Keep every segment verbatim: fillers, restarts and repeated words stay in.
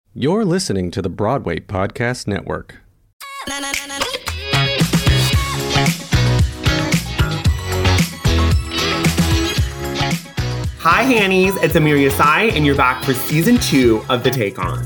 You're listening to the Broadway Podcast Network. Hi, Hannies. It's Amir Yasai, and you're back for season two of The Take On.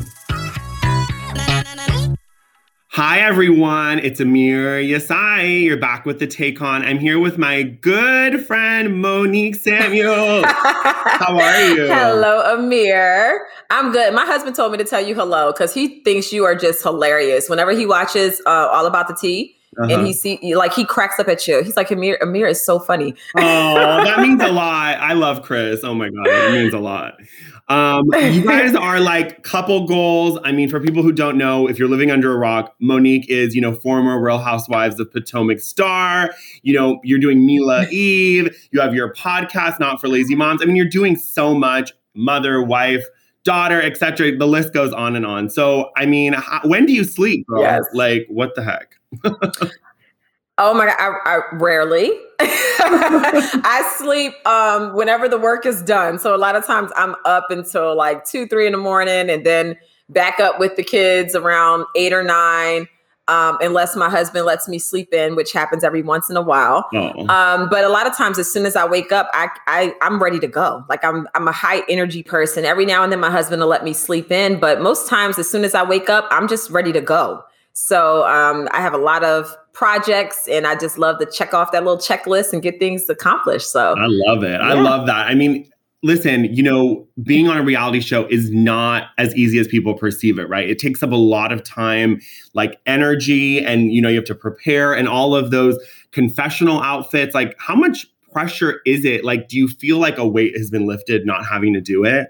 Hi, everyone. It's Amir Yasai. You're back with The Take On. I'm here with my good friend, Monique Samuel. How are you? Hello, Amir. I'm good. My husband told me to tell you hello because he thinks you are just hilarious. Whenever he watches uh, All About the Tea, uh-huh. and he see like he cracks up at you. He's like, Amir, Amir is so funny. Oh, that means a lot. I love Chris. Oh my God, it means a lot. Um, you guys are like couple goals. I mean, for people who don't know, if you're living under a rock, Monique is, you know, former Real Housewives of Potomac star. You know, you're doing Mila Eve. You have your podcast, Not for Lazy Moms. I mean, you're doing so much. Mother, wife, daughter, et cetera. The list goes on and on. So, I mean, how, when do you sleep, girl? Yes. Like, what the heck? Oh my God, I, I rarely. I sleep um, whenever the work is done. So a lot of times I'm up until like two, three in the morning and then back up with the kids around eight or nine, um, unless my husband lets me sleep in, which happens every once in a while. Oh. Um, but a lot of times as soon as I wake up, I, I, I'm ready to go. Like I'm, I'm a high energy person. Every now and then my husband will let me sleep in, but most times as soon as I wake up, I'm just ready to go. So um, I have a lot of projects and I just love to check off that little checklist and get things accomplished. So I love it. Yeah. I love that. I mean, listen, you know, being on a reality show is not as easy as people perceive it, right? It takes up a lot of time, like energy, and, you know, you have to prepare and all of those confessional outfits. Like, how much pressure is it? Like, do you feel like a weight has been lifted not having to do it?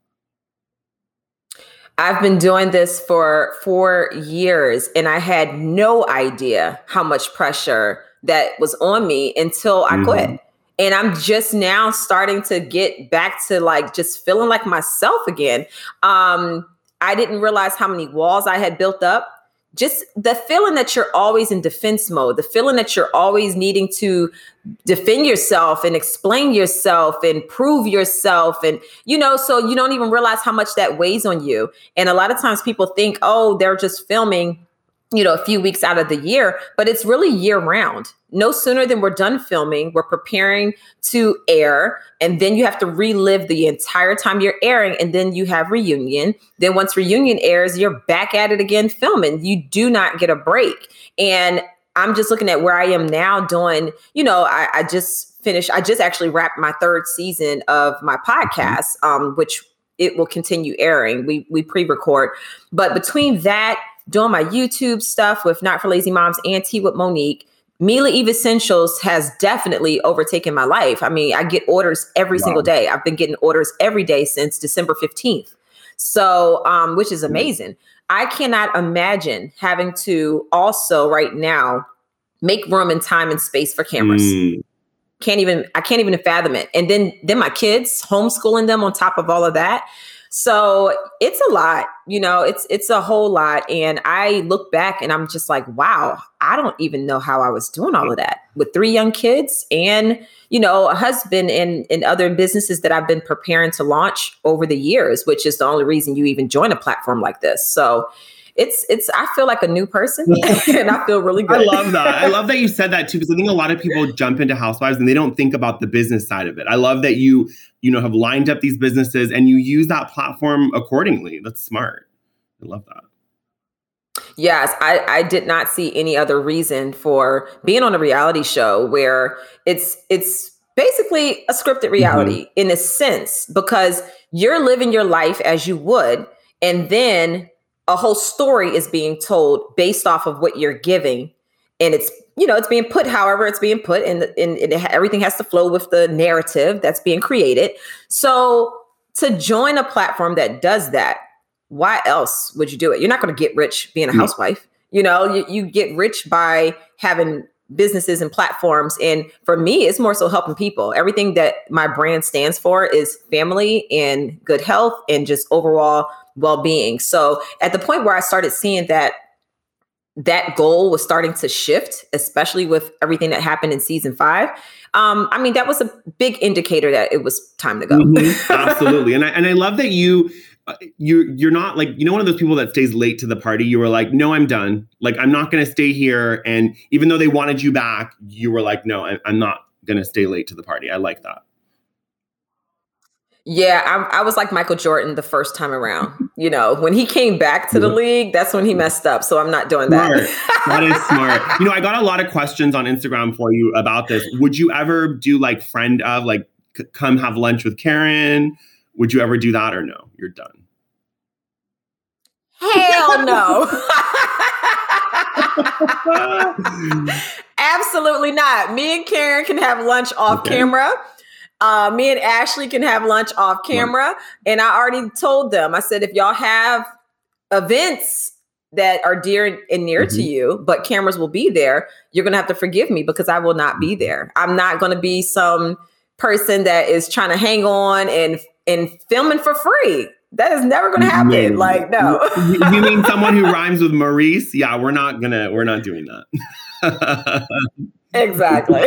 I've been doing this for four years and I had no idea how much pressure that was on me until I mm-hmm. quit. And I'm just now starting to get back to like just feeling like myself again. Um, I didn't realize how many walls I had built up. Just the feeling that you're always in defense mode, the feeling that you're always needing to defend yourself and explain yourself and prove yourself. And, you know, so you don't even realize how much that weighs on you. And a lot of times people think, oh, they're just filming, you know, a few weeks out of the year, but it's really year round. No sooner than we're done filming, we're preparing to air, and then you have to relive the entire time you're airing, and then you have reunion. Then once reunion airs, you're back at it again filming. You do not get a break. And I'm just looking at where I am now doing, you know, I, I just finished, I just actually wrapped my third season of my podcast, um, which it will continue airing. We we pre-record. But between that, doing my YouTube stuff with Not for Lazy Moms and Tea with Monique, Mila Eve Essentials has definitely overtaken my life. I mean, I get orders every wow. single day. I've been getting orders every day since December fifteenth. So, um, which is amazing. I cannot imagine having to also right now make room and time and space for cameras. Mm. Can't even, I can't even fathom it. And then, then my kids, homeschooling them on top of all of that. So it's a lot, you know, it's, it's a whole lot. And I look back and I'm just like, wow, I don't even know how I was doing all of that with three young kids and, you know, a husband and, and other businesses that I've been preparing to launch over the years, which is the only reason you even join a platform like this. So it's, it's, I feel like a new person and I feel really good. I love that. I love that you said that too, because I think a lot of people jump into Housewives and they don't think about the business side of it. I love that you, you know, have lined up these businesses and you use that platform accordingly. That's smart. I love that. Yes, I, I did not see any other reason for being on a reality show where it's, it's basically a scripted reality mm-hmm. in a sense, because you're living your life as you would, and then a whole story is being told based off of what you're giving. And it's, you know, it's being put however it's being put, and, and, and everything has to flow with the narrative that's being created. So to join a platform that does that, why else would you do it? You're not going to get rich being a housewife. You know, you, you get rich by having businesses and platforms. And for me, it's more so helping people. Everything that my brand stands for is family and good health and just overall well-being. So at the point where I started seeing that that goal was starting to shift, especially with everything that happened in season five. Um, I mean, that was a big indicator that it was time to go. Mm-hmm. Absolutely. And I, and I love that you you you're not like, you know, one of those people that stays late to the party. You were like, no, I'm done. Like, I'm not going to stay here. And even though they wanted you back, you were like, no, I, I'm not going to stay late to the party. I like that. Yeah, I, I was like Michael Jordan the first time around. You know, when he came back to the league, that's when he messed up. So I'm not doing that. Smart. That is smart. You know, I got a lot of questions on Instagram for you about this. Would you ever do like friend of, like, c- come have lunch with Karen? Would you ever do that or no? You're done. Hell no. Absolutely not. Me and Karen can have lunch off okay. camera. Uh, me and Ashley can have lunch off camera. And I already told them, I said, if y'all have events that are dear and near mm-hmm. to you, but cameras will be there, you're going to have to forgive me because I will not be there. I'm not going to be some person that is trying to hang on and, and filming for free. That is never going to happen. Yeah. Like, no. you, you mean someone who rhymes with Maurice? Yeah, we're not going to, we're not doing that. Exactly.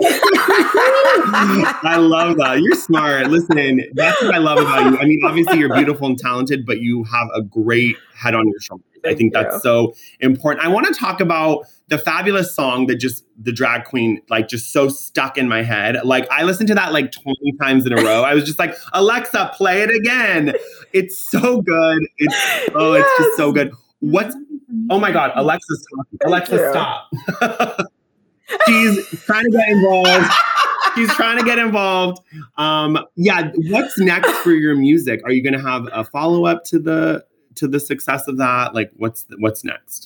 I love that. You're smart. Listen, that's what I love about you. I mean, obviously you're beautiful and talented, but you have a great head on your shoulders. Thank I think you. That's so important. I want to talk about the fabulous song that just the drag queen, like, just so stuck in my head. Like, I listened to that like twenty times in a row. I was just like, Alexa, play it again. It's so good. It's oh, yes. It's just so good. What's oh my God, Alexa's talking. Alexa, you. Stop. She's trying to get involved. She's trying to get involved. Um, yeah. What's next for your music? Are you going to have a follow up to the to the success of that? Like, what's what's next?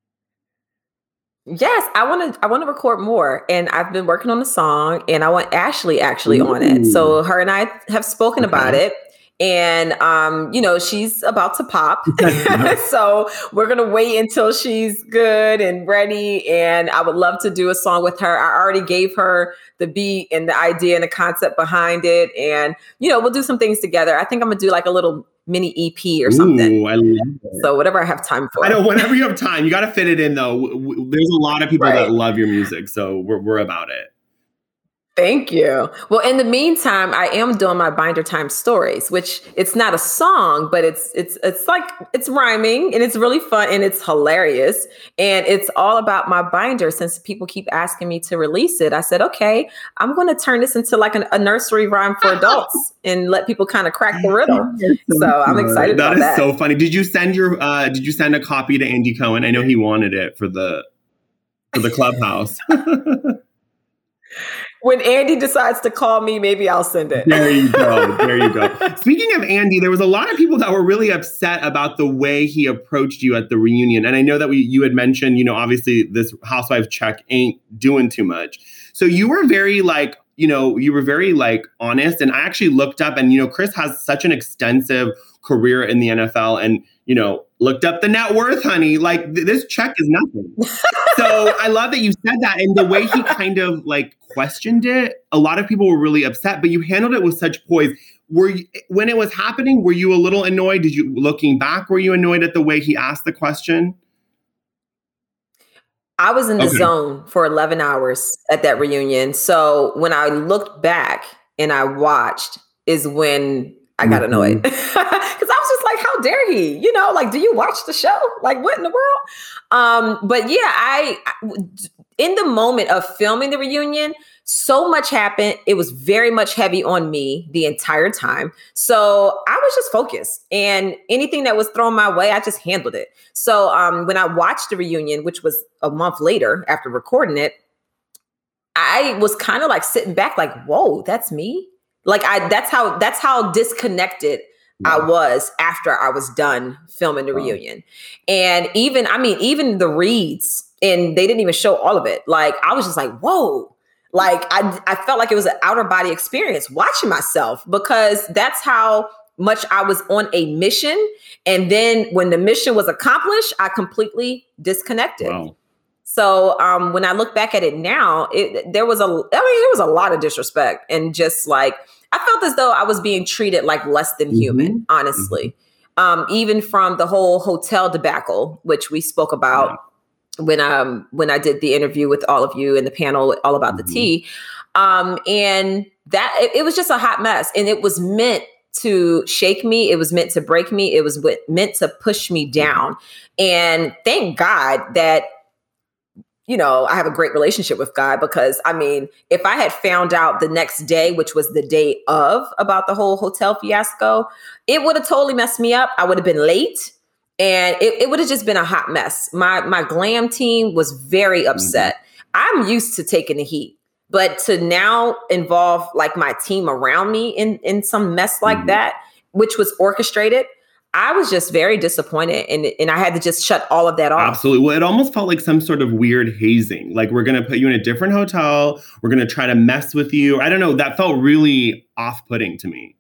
Yes, I want to. I want to record more, and I've been working on the song, and I want Ashley actually Ooh. On it. So her and I have spoken okay. about it. And, um, you know, she's about to pop. So we're going to wait until she's good and ready. And I would love to do a song with her. I already gave her the beat and the idea and the concept behind it. And, you know, we'll do some things together. I think I'm going to do like a little mini E P or something. Ooh, I love it. So whatever I have time for. I know, whenever you have time, you got to fit it in, though. There's a lot of people right. that love your music. So we're we're about it. Thank you. Well, in the meantime, I am doing my Binder Time stories, which it's not a song, but it's it's it's like it's rhyming and it's really fun and it's hilarious. And it's all about my binder. Since people keep asking me to release it, I said, okay, I'm going to turn this into like an, a nursery rhyme for adults and let people kind of crack the riddle. So I'm excited that about that. That is so funny. Did you send your uh, did you send a copy to Andy Cohen? I know he wanted it for the for the clubhouse. When Andy decides to call me, maybe I'll send it. There you go. There you go. Speaking of Andy, there was a lot of people that were really upset about the way he approached you at the reunion. And I know that we, you had mentioned, you know, obviously this housewife check ain't doing too much. So you were very like, you know, you were very like honest. And I actually looked up and, you know, Chris has such an extensive career in the N F L and, you know, looked up the net worth, honey. Like th- this check is nothing. So I love that you said that. And the way he kind of like questioned it, a lot of people were really upset, but you handled it with such poise. Were you, when it was happening, were you a little annoyed? Did you, looking back, were you annoyed at the way he asked the question? I was in the okay. zone for eleven hours at that reunion. So when I looked back and I watched is when I got mm-hmm. annoyed. Because I was just like, how dare he? You know, like, do you watch the show? Like, what in the world? Um, but yeah, I, in the moment of filming the reunion, so much happened. It was very much heavy on me the entire time. So I was just focused, and anything that was thrown my way, I just handled it. So um, when I watched the reunion, which was a month later after recording it, I was kind of like sitting back like, whoa, that's me. Like I, that's how, that's how disconnected wow. I was after I was done filming the wow. reunion. And even, I mean, even the reads, and they didn't even show all of it. Like, I was just like, whoa, like I, I felt like it was an outer body experience watching myself, because that's how much I was on a mission. And then when the mission was accomplished, I completely disconnected. Wow. So um, when I look back at it now, it, there was a, I mean, there was a lot of disrespect, and just like, I felt as though I was being treated like less than human, mm-hmm. honestly. Mm-hmm. Um, even from the whole hotel debacle, which we spoke about yeah. when um when I did the interview with all of you in the panel, all about mm-hmm. the tea. Um, and that it, it was just a hot mess, and it was meant to shake me. It was meant to break me. It was meant to push me down. And thank God that, you know, I have a great relationship with God, because I mean, if I had found out the next day, which was the day of, about the whole hotel fiasco, it would have totally messed me up. I would have been late, and it, it would have just been a hot mess. My my glam team was very upset. Mm-hmm. I'm used to taking the heat, but to now involve like my team around me in, in some mess like mm-hmm. that, which was orchestrated, I was just very disappointed, and and I had to just shut all of that off. Absolutely. Well, it almost felt like some sort of weird hazing. Like, we're going to put you in a different hotel. We're going to try to mess with you. I don't know. That felt really off-putting to me.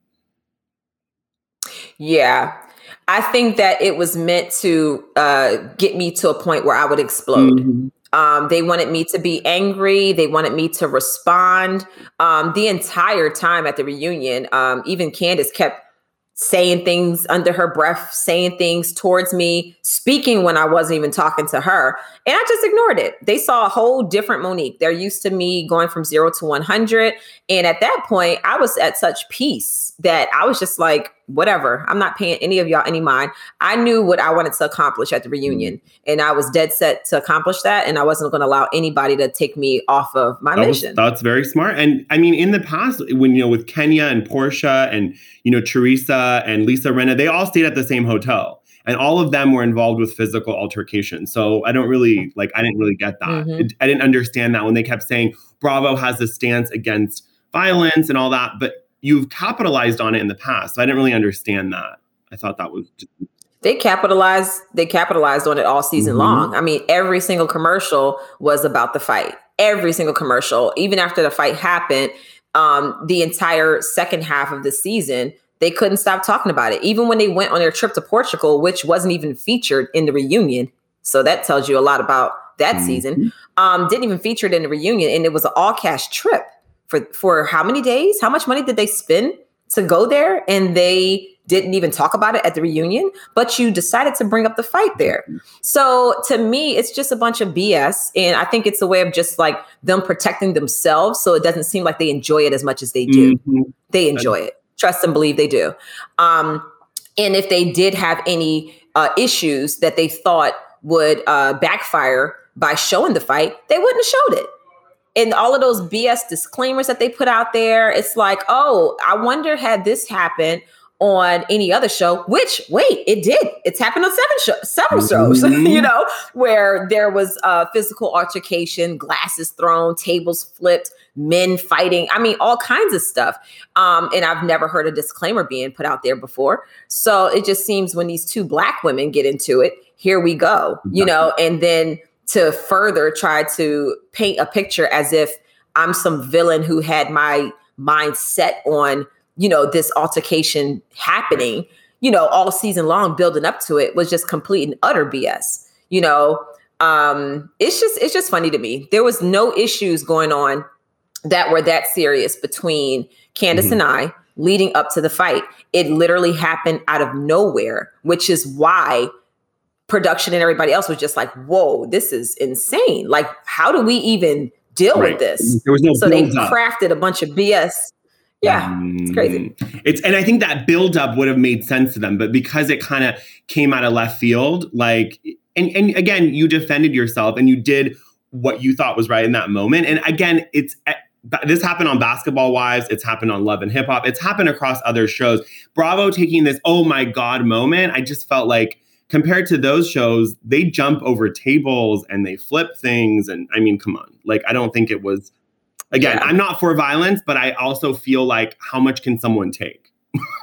Yeah. I think that it was meant to uh, get me to a point where I would explode. Mm-hmm. Um, they wanted me to be angry. They wanted me to respond. Um, the entire time at the reunion, um, even Candace kept saying things under her breath, saying things towards me, speaking when I wasn't even talking to her. And I just ignored it. They saw a whole different Monique. They're used to me going from zero to one hundred. And at that point, I was at such peace that I was just like, whatever, I'm not paying any of y'all any mind. I knew what I wanted to accomplish at the reunion, and I was dead set to accomplish that. And I wasn't going to allow anybody to take me off of my that mission. Was, that's very smart. And I mean, in the past, when, you know, with Kenya and Portia and, you know, Teresa and Lisa Rinna, they all stayed at the same hotel. And all of them were involved with physical altercation. So I don't really, like, I didn't really get that. Mm-hmm. It, I didn't understand that when they kept saying Bravo has a stance against violence and all that. But you've capitalized on it in the past. So I didn't really understand that. I thought that was just... They capitalized, they capitalized on it all season mm-hmm. long. I mean, every single commercial was about the fight. Every single commercial. Even after the fight happened, um, the entire second half of the season, they couldn't stop talking about it. Even when they went on their trip to Portugal, which wasn't even featured in the reunion. So that tells you a lot about that mm-hmm. season. Um, didn't even feature it in the reunion. And it was an all cash trip for, for how many days? How much money did they spend to go there? And they didn't even talk about it at the reunion, but you decided to bring up the fight there. So to me, it's just a bunch of B S. And I think it's a way of just like them protecting themselves. So it doesn't seem like they enjoy it as much as they do. Mm-hmm. They enjoy it. Trust and believe they do. Um, and if they did have any uh, issues that they thought would uh, backfire by showing the fight, they wouldn't have showed it. And all of those B S disclaimers that they put out there, it's like, oh, I wonder had this happened on any other show, which, wait, it did. It's happened on seven show, several shows, mm-hmm. you know, where there was uh, physical altercation, glasses thrown, tables flipped, men fighting. I mean, all kinds of stuff. Um, and I've never heard a disclaimer being put out there before. So it just seems when these two Black women get into it, here we go, you know, and then to further try to paint a picture as if I'm some villain who had my mind set on, you know, this altercation happening, you know, all season long, building up to it was just complete and utter B S. You know, um, it's just it's just funny to me. There was no issues going on that were that serious between Candace mm-hmm. and I leading up to the fight. It literally happened out of nowhere, which is why production and everybody else was just like, whoa, this is insane. Like, how do we even deal right. with this? There was no so they up. crafted a bunch of B S. Yeah, it's crazy. It's and I think that buildup would have made sense to them, but because it kind of came out of left field, like, and, and again, you defended yourself and you did what you thought was right in that moment. And again, it's this happened on Basketball Wives. It's happened on Love and Hip Hop. It's happened across other shows. Bravo taking this, oh my God moment. I just felt like compared to those shows, they jump over tables and they flip things. And I mean, come on, like, I don't think it was. Again, yeah. I'm not for violence, but I also feel like how much can someone take?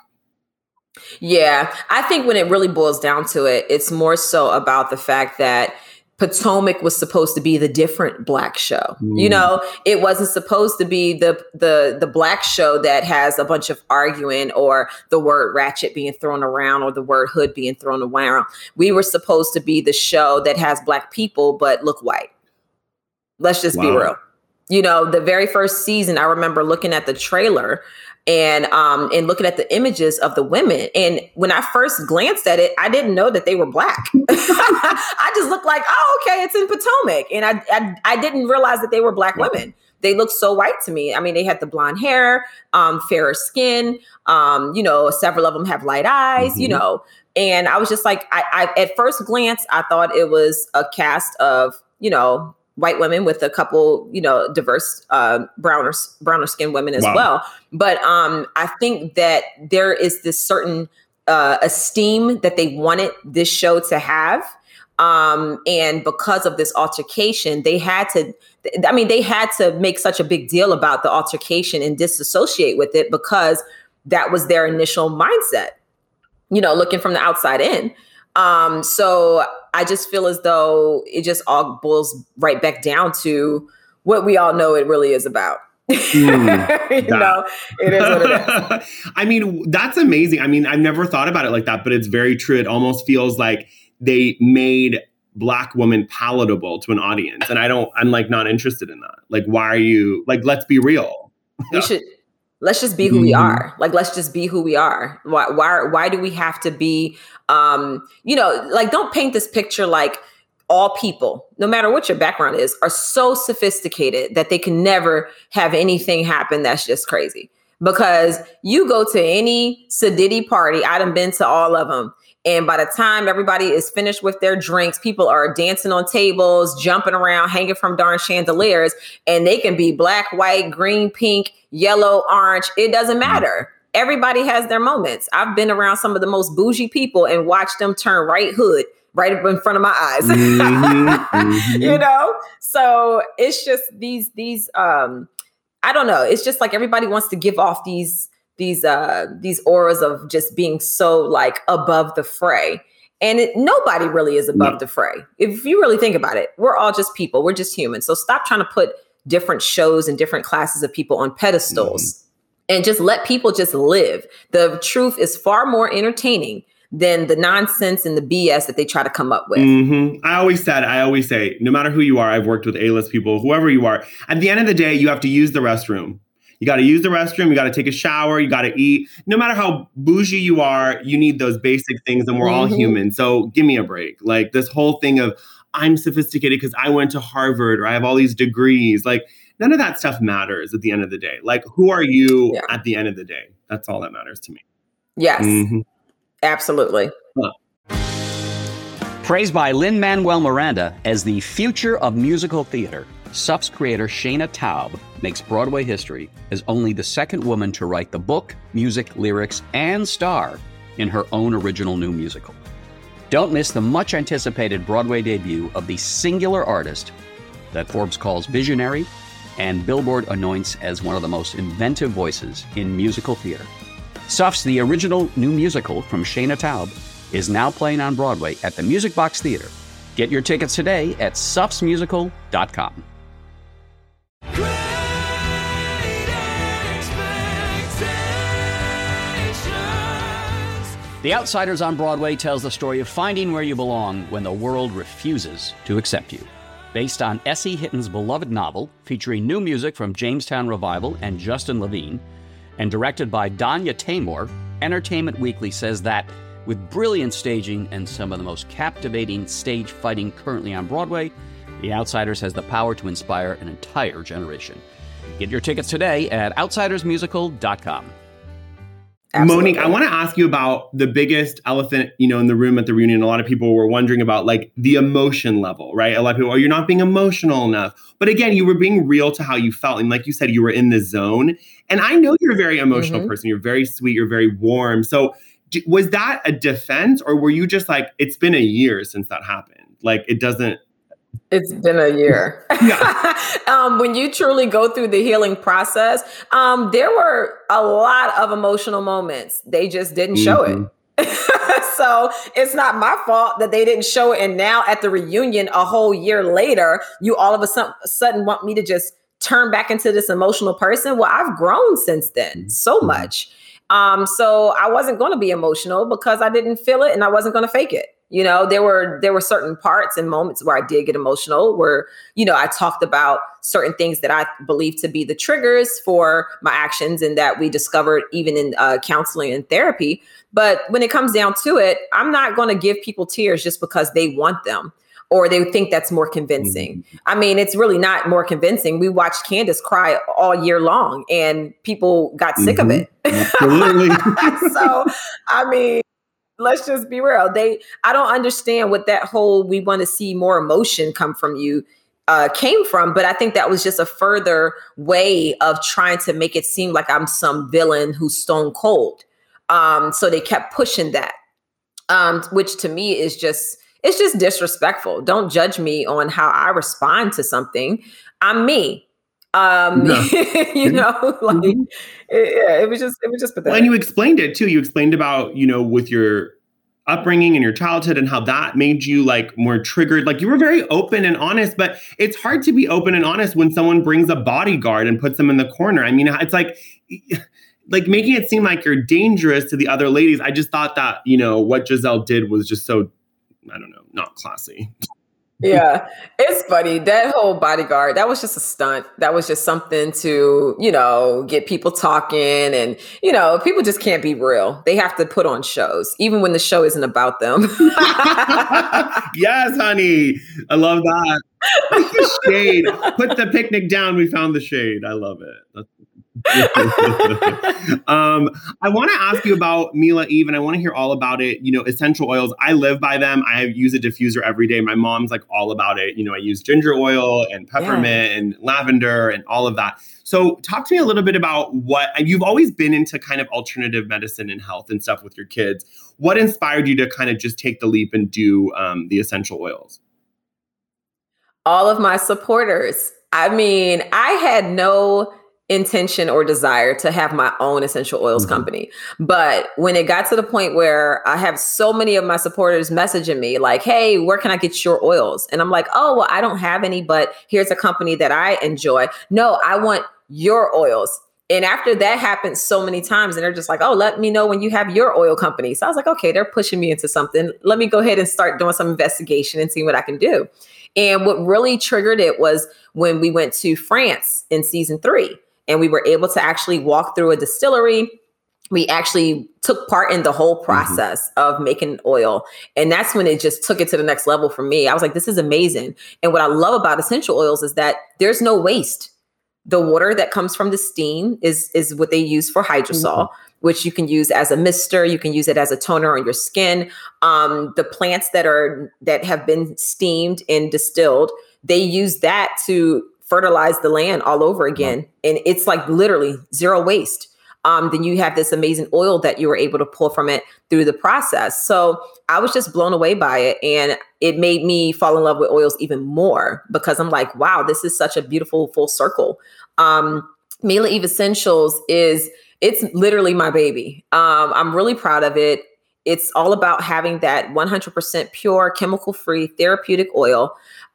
Yeah, I think when it really boils down to it, it's more so about the fact that Potomac was supposed to be the different Black show. Mm. You know, it wasn't supposed to be the the the Black show that has a bunch of arguing or the word ratchet being thrown around or the word hood being thrown around. We were supposed to be the show that has Black people but look white. Let's just wow. be real. You know, the very first season, I remember looking at the trailer and um, and looking at the images of the women. And when I first glanced at it, I didn't know that they were Black. I just looked like, oh, okay, it's in Potomac. And I, I I didn't realize that they were Black women. they looked so white to me. I mean, they had the blonde hair, um, fairer skin, um, you know, several of them have light eyes, mm-hmm. you know, and I was just like, I, I, at first glance, I thought it was a cast of, you know, white women with a couple, you know, diverse, uh, browner, browner skinned women as wow. well. But um, I think that there is this certain uh, esteem that they wanted this show to have. Um, and because of this altercation, they had to, I mean, they had to make such a big deal about the altercation and disassociate with it because that was their initial mindset, you know, looking from the outside in. Um, so I just feel as though it just all boils right back down to what we all know it really is about. Mm, you know, it is what it is. I mean, that's amazing. I mean, I've never thought about it like that, but it's very true. It almost feels like they made Black women palatable to an audience. And I don't, I'm like not interested in that. Like, why are you like, let's be real. We should, let's just be who mm-hmm. we are. Like, let's just be who we are. Why, why, why do we have to be, um, you know, like, don't paint this picture like all people, no matter what your background is, are so sophisticated that they can never have anything happen that's just crazy. Because you go to any Sadiddy party, I done been to all of them. And by the time everybody is finished with their drinks, people are dancing on tables, jumping around, hanging from darn chandeliers, and they can be black, white, green, pink, yellow, orange. It doesn't matter. Everybody has their moments. I've been around some of the most bougie people and watched them turn right hood right up in front of my eyes. Mm-hmm, mm-hmm. You know? So it's just these, these, um, I don't know. It's just like everybody wants to give off these, these, uh, these auras of just being so like above the fray. And it, nobody really is above no. the fray. If you really think about it, we're all just people. We're just humans. So stop trying to put different shows and different classes of people on pedestals mm-hmm. and just let people just live. The truth is far more entertaining than the nonsense and the B S that they try to come up with. Mm-hmm. I always said, I always say, no matter who you are, I've worked with A-list people, whoever you are, at the end of the day, you have to use the restroom. You got to use the restroom. You got to take a shower. You got to eat. No matter how bougie you are, you need those basic things, and we're mm-hmm. all human. So give me a break. Like this whole thing of I'm sophisticated because I went to Harvard or I have all these degrees. Like none of that stuff matters at the end of the day. Like who are you yeah. at the end of the day? That's all that matters to me. Yes. Mm-hmm. Absolutely. Huh. Praised by Lin-Manuel Miranda as the future of musical theater, S U F's creator Shayna Taub makes Broadway history as only the second woman to write the book, music, lyrics, and star in her own original new musical. Don't miss the much-anticipated Broadway debut of the singular artist that Forbes calls visionary and Billboard anoints as one of the most inventive voices in musical theater. S U F's The Original New Musical from Shayna Taub is now playing on Broadway at the Music Box Theater. Get your tickets today at sufs musical dot com. The Outsiders on Broadway tells the story of finding where you belong when the world refuses to accept you. Based on S E. Hitton's beloved novel, featuring new music from Jamestown Revival and Justin Levine, and directed by Danya Taymor, Entertainment Weekly says that with brilliant staging and some of the most captivating stage fighting currently on Broadway, The Outsiders has the power to inspire an entire generation. Get your tickets today at outsiders musical dot com. Absolutely. Monique, I want to ask you about the biggest elephant, you know, in the room at the reunion. A lot of people were wondering about like the emotion level, right? A lot of people, oh, you're not being emotional enough. But again, you were being real to how you felt. And like you said, you were in the zone. And I know you're a very emotional mm-hmm. person. You're very sweet. You're very warm. So d- was that a defense, or were you just like, it's been a year since that happened? Like it doesn't. It's been a year. Yeah. um, when you truly go through the healing process, um, there were a lot of emotional moments. They just didn't show mm-hmm. it. So it's not my fault that they didn't show it. And now at the reunion, a whole year later, you all of a sudden want me to just turn back into this emotional person. Well, I've grown since then so much. Um, so I wasn't going to be emotional because I didn't feel it and I wasn't going to fake it. You know, there were there were certain parts and moments where I did get emotional, where, you know, I talked about certain things that I believe to be the triggers for my actions and that we discovered even in uh, counseling and therapy. But when it comes down to it, I'm not going to give people tears just because they want them. or they think that's more convincing. Mm-hmm. I mean, it's really not more convincing. We watched Candace cry all year long and people got sick mm-hmm. of it. Absolutely. So, I mean, let's just be real. They, I don't understand what that whole, we want to see more emotion come from you uh, came from, but I think that was just a further way of trying to make it seem like I'm some villain who's stone cold. Um, so they kept pushing that, um, which to me is just, it's just disrespectful. Don't judge me on how I respond to something. I'm me. Um, no. you know, like mm-hmm. it, yeah, it was just, it was just pathetic. Well, and you explained it too. You explained about, you know, with your upbringing and your childhood and how that made you like more triggered. Like you were very open and honest, but it's hard to be open and honest when someone brings a bodyguard and puts them in the corner. I mean, it's like, like making it seem like you're dangerous to the other ladies. I just thought that, you know, what Giselle did was just so, I don't know, not classy. Yeah, it's funny. That whole bodyguard, that was just a stunt. That was just something to, you know, get people talking. And, you know, people just can't be real. They have to put on shows, even when the show isn't about them. Yes, honey. I love that. Put the shade. Put the picnic down. We found the shade. I love it. That's um, I want to ask you about Mila Eve, and I want to hear all about it. You know, essential oils. I live by them. I use a diffuser every day. My mom's like all about it. You know, I use ginger oil and peppermint yeah. and lavender and all of that. So talk to me a little bit about what, you've always been into kind of alternative medicine and health and stuff with your kids. What inspired you to kind of just take the leap and do um, the essential oils? All of my supporters. I mean, I had no intention or desire to have my own essential oils mm-hmm. company. But when it got to the point where I have so many of my supporters messaging me like, hey, where can I get your oils? And I'm like, oh, well, I don't have any, but here's a company that I enjoy. No, I want your oils. And after that happened so many times, and they're just like, oh, let me know when you have your oil company. So I was like, okay, they're pushing me into something. Let me go ahead and start doing some investigation and see what I can do. And what really triggered it was when we went to France in season three. And we were able to actually walk through a distillery. We actually took part in the whole process mm-hmm. of making oil. And that's when it just took it to the next level for me. I was like, this is amazing. And what I love about essential oils is that there's no waste. The water that comes from the steam is, is what they use for hydrosol, mm-hmm. which you can use as a mister. You can use it as a toner on your skin. Um, the plants that are that have been steamed and distilled, they use that to fertilize the land all over again. And it's like literally zero waste. Um, then you have this amazing oil that you were able to pull from it through the process. So I was just blown away by it. And it made me fall in love with oils even more because I'm like, wow, this is such a beautiful full circle. Um, Mila Eve Essentials is, it's literally my baby. Um, I'm really proud of it. It's all about having that one hundred percent pure, chemical-free, therapeutic oil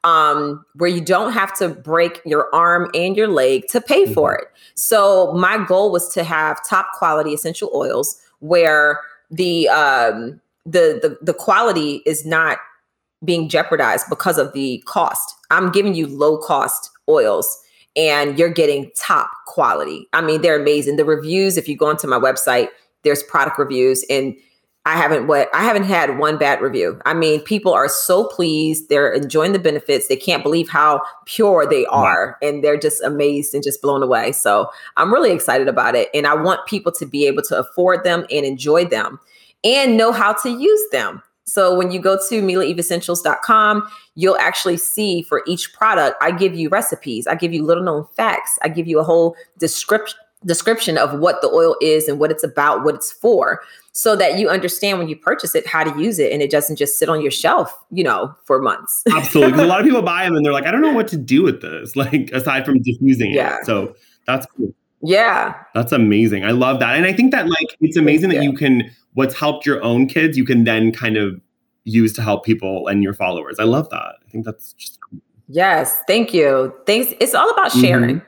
um, where you don't have to break your arm and your leg to pay mm-hmm. for it. So my goal was to have top quality essential oils where the um, the, the the quality is not being jeopardized because of the cost. I'm giving you low-cost oils and you're getting top quality. I mean, they're amazing. The reviews, if you go onto my website, there's product reviews, and I haven't what I haven't had one bad review. I mean, people are so pleased. They're enjoying the benefits. They can't believe how pure they are. Wow. And they're just amazed and just blown away. So I'm really excited about it. And I want people to be able to afford them and enjoy them and know how to use them. So when you go to mila eve essentials dot com, you'll actually see for each product, I give you recipes. I give you little known facts. I give you a whole description description of what the oil is and what it's about, what it's for, so that you understand when you purchase it, how to use it. And it doesn't just sit on your shelf, you know, for months. Absolutely. Because a lot of people buy them and they're like, I don't know what to do with this, like aside from diffusing yeah. it. So that's cool. Yeah. That's amazing. I love that. And I think that like, it's amazing that you can, what's helped your own kids, you can then kind of use to help people and your followers. I love that. I think that's just cool. Yes. Thank you. Thanks. It's all about sharing. Mm-hmm.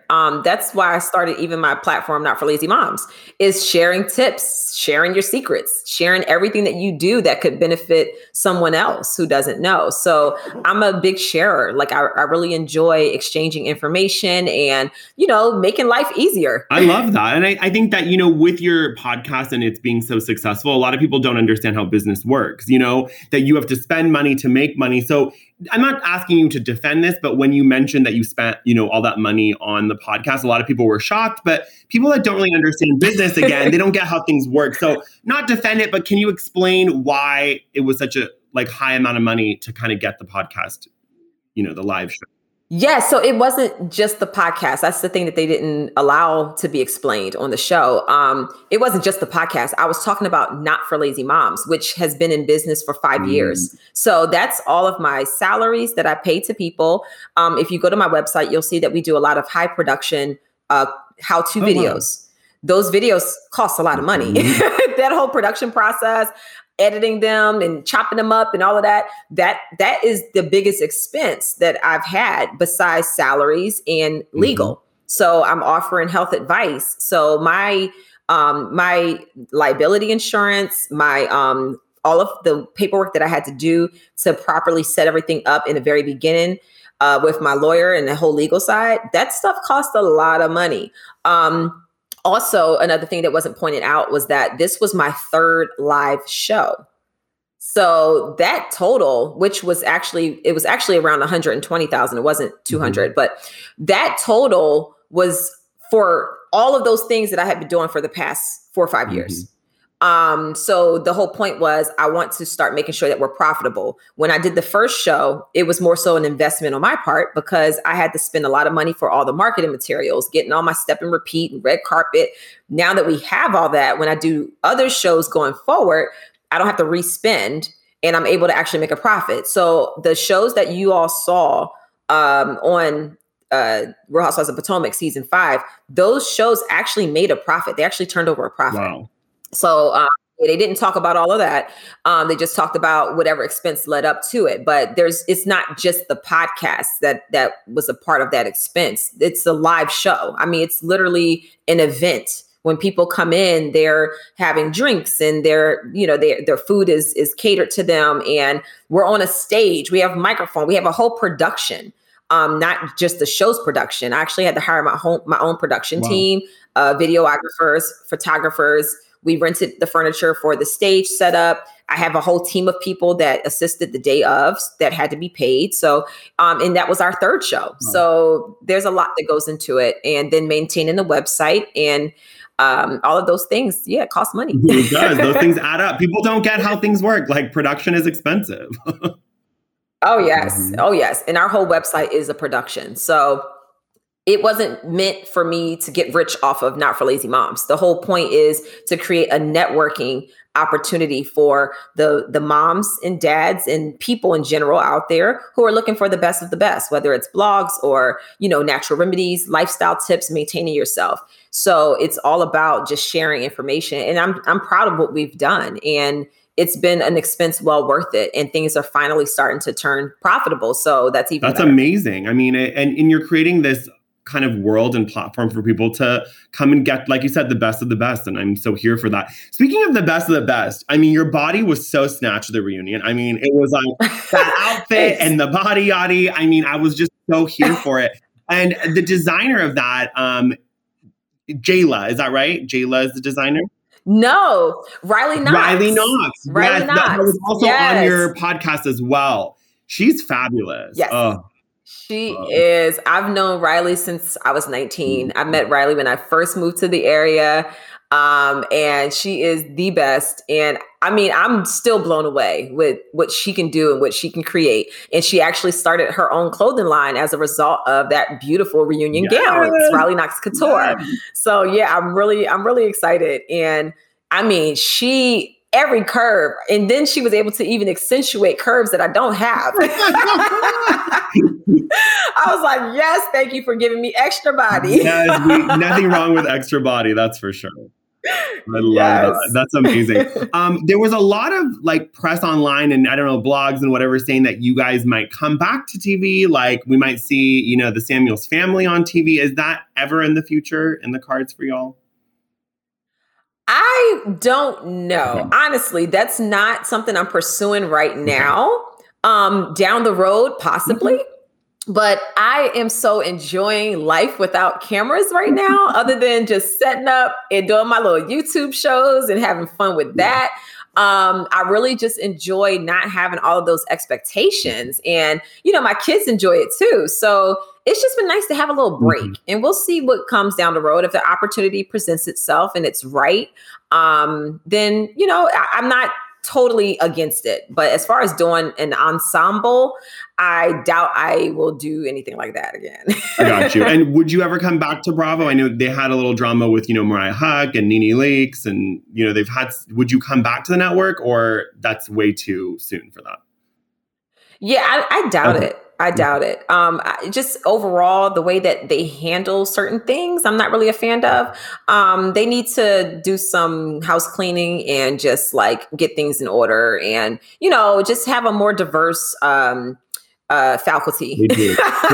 Um, that's why I started even my platform, Not for Lazy Moms, is sharing tips, sharing your secrets, sharing everything that you do that could benefit someone else who doesn't know. So I'm a big sharer. Like I, I really enjoy exchanging information and, you know, making life easier. I love that. And I, I think that, you know, with your podcast and it's being so successful, a lot of people don't understand how business works, you know, that you have to spend money to make money. So I'm not asking you to defend this, but when you mentioned that you spent, you know, all that money on the podcast, a lot of people were shocked, but people that don't really understand business, again, they don't get how things work. So not defend it, but can you explain why it was such a like high amount of money to kind of get the podcast, you know, the live show? Yeah, so it wasn't just the podcast. That's the thing that they didn't allow to be explained on the show. Um, it wasn't just the podcast. I was talking about Not for Lazy Moms, which has been in business for five mm. years. So that's all of my salaries that I pay to people. Um, if you go to my website, you'll see that we do a lot of high production uh, how-to oh, videos. Wow. Those videos cost a lot of money. Mm. That whole production process, editing them and chopping them up and all of that, that that is the biggest expense that I've had besides salaries and legal. Mm-hmm. So I'm offering health advice. So my um, my liability insurance, my um, all of the paperwork that I had to do to properly set everything up in the very beginning uh, with my lawyer and the whole legal side, that stuff cost a lot of money. Um, Also, another thing that wasn't pointed out was that this was my third live show. So that total, which was actually, it was actually around one hundred twenty thousand. It wasn't two hundred, mm-hmm. but that total was for all of those things that I had been doing for the past four or five mm-hmm. years. Um, so the whole point was I want to start making sure that we're profitable. When I did the first show, it was more so an investment on my part because I had to spend a lot of money for all the marketing materials, getting all my step and repeat and red carpet. Now that we have all that, when I do other shows going forward, I don't have to re-spend and I'm able to actually make a profit. So the shows that you all saw um, on uh, Real Housewives of Potomac season five, those shows actually made a profit. They actually turned over a profit. Wow. So um, they didn't talk about all of that. Um, they just talked about whatever expense led up to it. But there's it's not just the podcast that that was a part of that expense. It's a live show. I mean, it's literally an event. When people come in, they're having drinks and their, you know, their their food is is catered to them. And we're on a stage. We have a microphone. We have a whole production. Um, not just the show's production. I actually had to hire my home my own production wow. team, uh, videographers, photographers. We rented the furniture for the stage setup. I have a whole team of people that assisted the day of that had to be paid. So, um, and that was our third show. Oh. So there's a lot that goes into it. And then maintaining the website and um, all of those things, yeah, it costs money. It does. Those things add up. People don't get how things work. Like production is expensive. Oh, yes. Mm-hmm. Oh, yes. And our whole website is a production. So it wasn't meant for me to get rich off of Not for Lazy Moms. The whole point is to create a networking opportunity for the, the moms and dads and people in general out there who are looking for the best of the best, whether it's blogs or, you know, natural remedies, lifestyle tips, maintaining yourself. So it's all about just sharing information. And I'm I'm proud of what we've done. And it's been an expense well worth it. And things are finally starting to turn profitable. So that's even That's better. amazing. I mean, and, and you're creating this kind of world and platform for people to come and get, like you said, the best of the best. And I'm so here for that. Speaking of the best of the best, I mean, your body was so snatched at the reunion. I mean, it was like that outfit and the body yaddy. I mean, I was just so here for it. And the designer of that, um, Jayla, is that right? Jayla is the designer? No, Riley Knox. Riley Knox. Riley yes, Knox. That was also yes. on your podcast as well. She's fabulous. Yes. Oh. She um, is. I've known Riley since I was nineteen. I met Riley when I first moved to the area. Um, and she is the best. And I mean, I'm still blown away with what she can do and what she can create. And she actually started her own clothing line as a result of that beautiful reunion yes. gown. It's Riley Knox Couture. Yes. So yeah, I'm really, I'm really excited. And I mean, she every curve. And then she was able to even accentuate curves that I don't have. I was like, yes, thank you for giving me extra body. Yes, we, nothing wrong with extra body. That's for sure. I love Yes. that. That's amazing. um, there was a lot of like press online and I don't know, blogs and whatever saying that you guys might come back to T V. Like we might see, you know, the Samuels family on T V. Is that ever in the future in the cards for y'all? I don't know. Okay. Honestly, that's not something I'm pursuing right now. Um, down the road, possibly. Mm-hmm. But I am so enjoying life without cameras right now, other than just setting up and doing my little YouTube shows and having fun with that. Um, I really just enjoy not having all of those expectations. And, you know, my kids enjoy it too. So it's just been nice to have a little break. Mm-hmm. And we'll see what comes down the road. If the opportunity presents itself and it's right, um, then, you know, I, I'm not totally against it. But as far as doing an ensemble, I doubt I will do anything like that again. I got you. And would you ever come back to Bravo? I know they had a little drama with, you know, Mariah Huq and Nene Leakes and, you know, they've had, would you come back to the network or that's way too soon for that? Yeah, I, I doubt okay. it. I doubt it. Um, I, just overall, the way that they handle certain things, I'm not really a fan of. Um, they need to do some house cleaning and just like get things in order and, you know, just have a more diverse um, uh, faculty. They,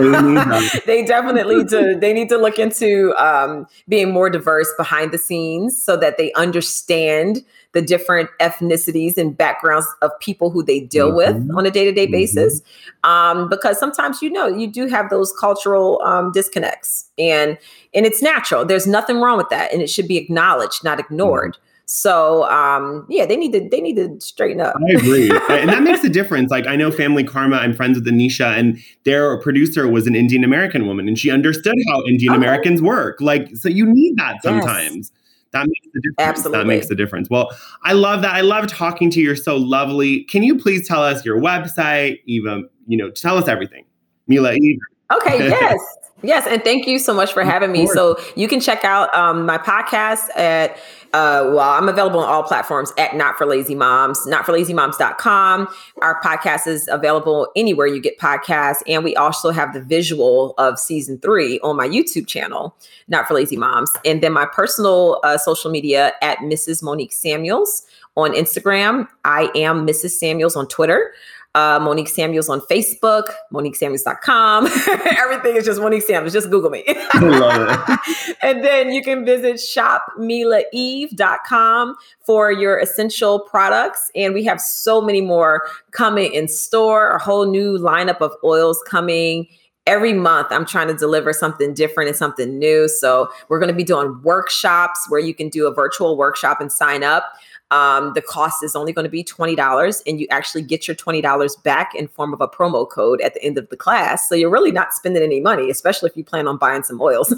they, they definitely do. They need to look into um, being more diverse behind the scenes so that they understand the different ethnicities and backgrounds of people who they deal mm-hmm. with on a day-to-day mm-hmm. basis. Um, because sometimes, you know, you do have those cultural um, disconnects and, and it's natural. There's nothing wrong with that. And it should be acknowledged, not ignored. Mm-hmm. So, um, yeah, they need to, they need to straighten up. I agree. And that makes a difference. Like I know Family Karma, I'm friends with Anisha and their producer was an Indian American woman and she understood how Indian Americans okay. work. Like, so you need that sometimes. Yes. That makes the difference. Absolutely. That makes the difference. Well, I love that. I love talking to you. You're so lovely. Can you please tell us your website, Eva? You know, tell us everything. Mila Eve. Okay, yes. Yes, and thank you so much for having me. So you can check out um, my podcast at, uh, well, I'm available on all platforms at Not for Lazy Moms, not for lazy moms dot com. Our podcast is available anywhere you get podcasts. And we also have the visual of season three on my YouTube channel, Not for Lazy Moms. And then my personal uh, social media at Missus Monique Samuels on Instagram. I am Missus Samuels on Twitter. Uh, Monique Samuels on Facebook, Monique Samuels dot com. Everything is just Monique Samuels. Just Google me. I love it. And then you can visit shop mila eve dot com for your essential products. And we have so many more coming in store, a whole new lineup of oils coming. Every month, I'm trying to deliver something different and something new. So we're going to be doing workshops where you can do a virtual workshop and sign up. Um, the cost is only going to be twenty dollars and you actually get your twenty dollars back in form of a promo code at the end of the class. So you're really not spending any money, especially if you plan on buying some oils.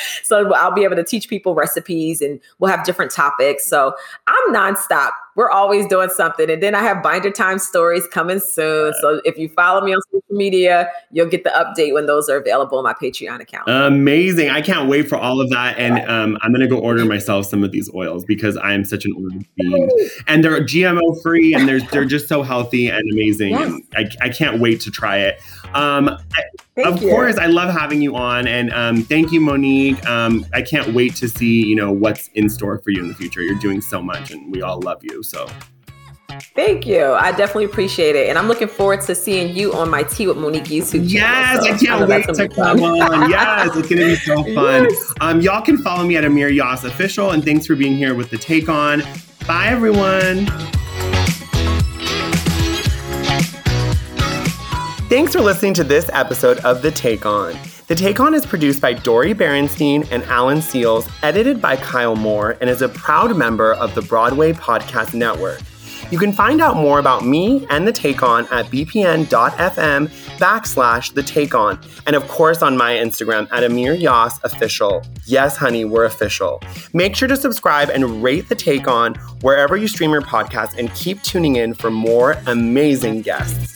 So I'll be able to teach people recipes and we'll have different topics. So I'm nonstop. We're always doing something. And then I have Binder Time stories coming soon. So if you follow me on social media, you'll get the update when those are available on my Patreon account. Amazing. I can't wait for all of that. And um, I'm going to go order myself some of these oils because I am such an oil fiend. And they're G M O free and they're, they're just so healthy and amazing. Yes. And I, I can't wait to try it. Um, I, of you. course, I love having you on. And um, thank you, Monique. Um, I can't wait to see, you know, what's in store for you in the future. You're doing so much and we all love you. So thank you. I definitely appreciate it. And I'm looking forward to seeing you on my Tea with Monique YouTube channel. Yes, so I can't I wait to come on. Yes, it's going to be so fun. Yes. Um, y'all can follow me at Amir Yas Official. And thanks for being here with The Take On. Bye, everyone. Thanks for listening to this episode of The Take On. The Take On is produced by Dori Berenstein and Alan Seals, edited by Kyle Moore, and is a proud member of the Broadway Podcast Network. You can find out more about me and The Take On at bpn.fm backslash The Take On. And of course on my Instagram at Amir Yas Official. Yes, honey, we're official. Make sure to subscribe and rate The Take On wherever you stream your podcast and keep tuning in for more amazing guests.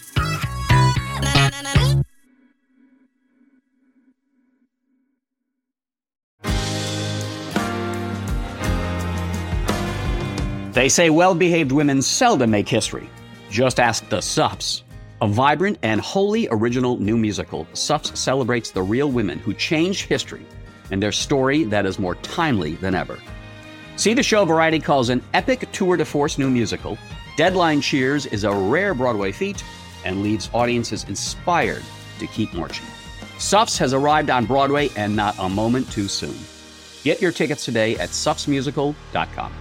They say well-behaved women seldom make history. Just ask the Sups. A vibrant and wholly original new musical, Sups celebrates the real women who changed history and their story that is more timely than ever. See the show Variety calls an epic tour de force new musical. Deadline Cheers is a rare Broadway feat and leaves audiences inspired to keep marching. Suffs has arrived on Broadway and not a moment too soon. Get your tickets today at suffs musical dot com.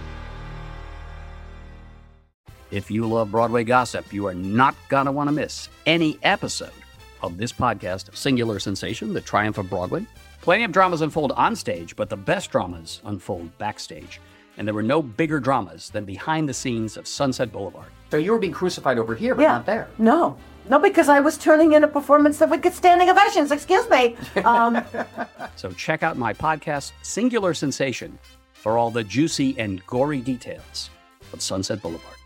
If you love Broadway gossip, you are not going to want to miss any episode of this podcast, Singular Sensation, The Triumph of Broadway. Plenty of dramas unfold on stage, but the best dramas unfold backstage. And there were no bigger dramas than behind the scenes of Sunset Boulevard. So you were being crucified over here, but yeah. not there. No. No, because I was turning in a performance that would get standing ovations. Excuse me. Um, so check out my podcast, Singular Sensation, for all the juicy and gory details of Sunset Boulevard.